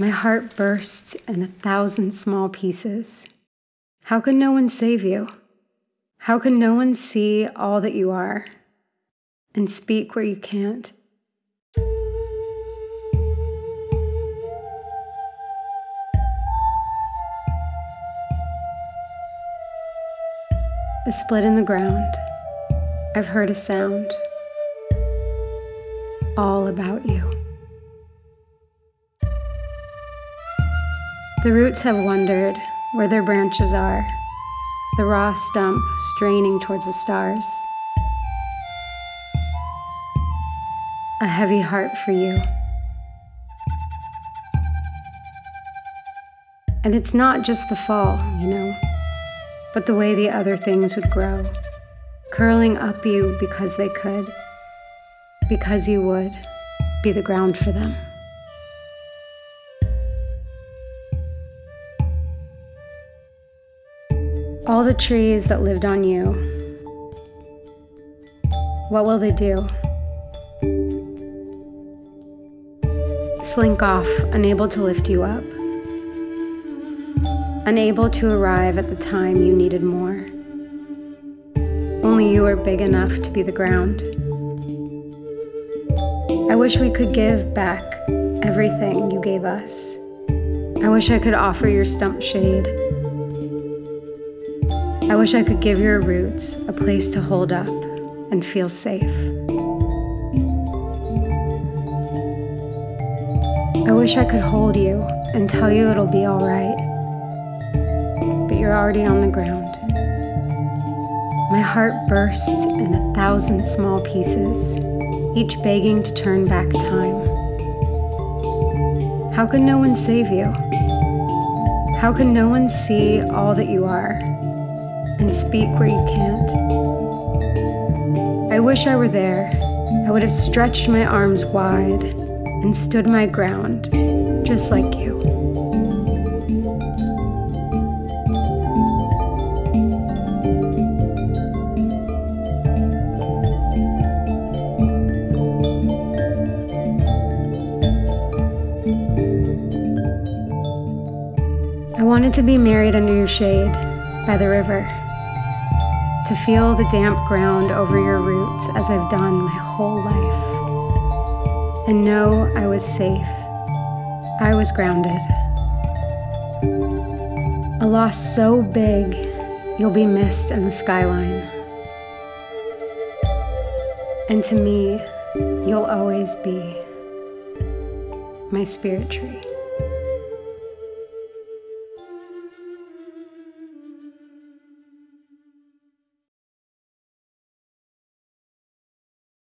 My heart bursts in 1,000 small pieces. How can no one save you? How can no one see all that you are and speak where you can't? A split in the ground. I've heard a sound. All about you. The roots have wondered where their branches are, the raw stump straining towards the stars. A heavy heart for you. And it's not just the fall, but the way the other things would grow, curling up you because they could, because you would be the ground for them. All the trees that lived on you, what will they do? Slink off, unable to lift you up, unable to arrive at the time you needed more. Only you are big enough to be the ground. I wish we could give back everything you gave us. I wish I could offer your stump shade. I wish I could give your roots a place to hold up and feel safe. I wish I could hold you and tell you it'll be all right, but you're already on the ground. My heart bursts in 1,000 small pieces, each begging to turn back time. How can no one save you? How can no one see all that you are and speak where you can't? I wish I were there. I would have stretched my arms wide and stood my ground, just like you. I wanted to be married under your shade, by the river, to feel the damp ground over your roots as I've done my whole life, and know I was safe, I was grounded. A loss so big, you'll be missed in the skyline. And to me, you'll always be my spirit tree.